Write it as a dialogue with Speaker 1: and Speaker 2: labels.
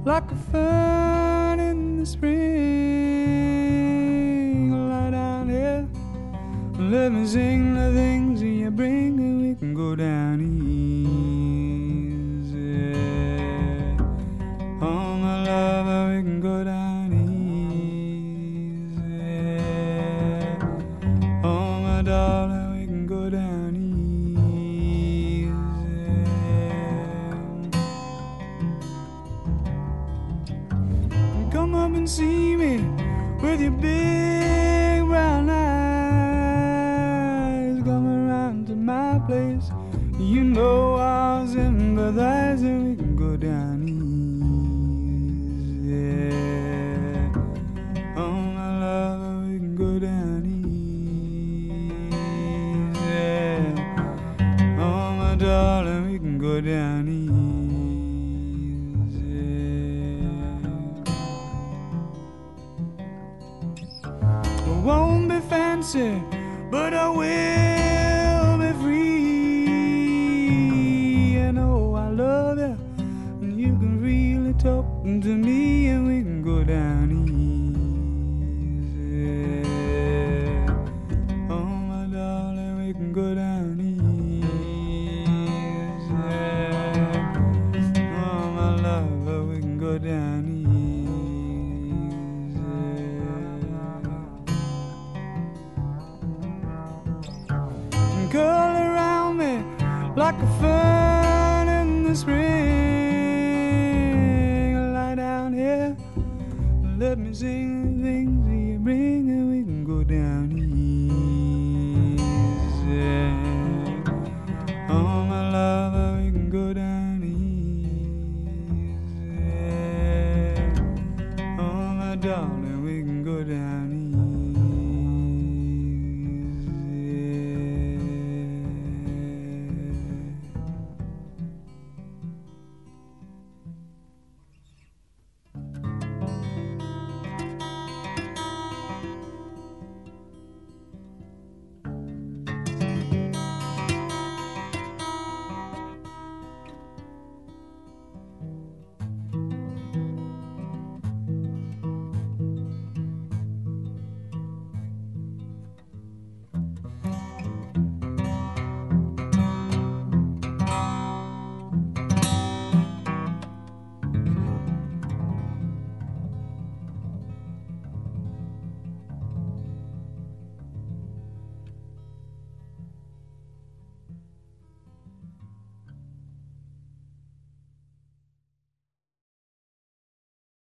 Speaker 1: like a fern in the spring. Lie down here, let me sing the things that you bring, and we can go down easy. Oh my lover, we can go down easy. Oh my darling, we can go down easy. Come up and see me with your big brown eyes. Come around to my place, you know I'll sympathize, and we can go down easy. Oh my lover, we can go down easy. Oh my darling, we can go down easy. Won't be fancy, but I will be free. And oh, I love you, and you can really talk to me, and we can go down easy. Oh my darling, we can go down easy. Oh my lover, we can go down easy. Curl around me like a fern in the spring. Lie down here, let me sing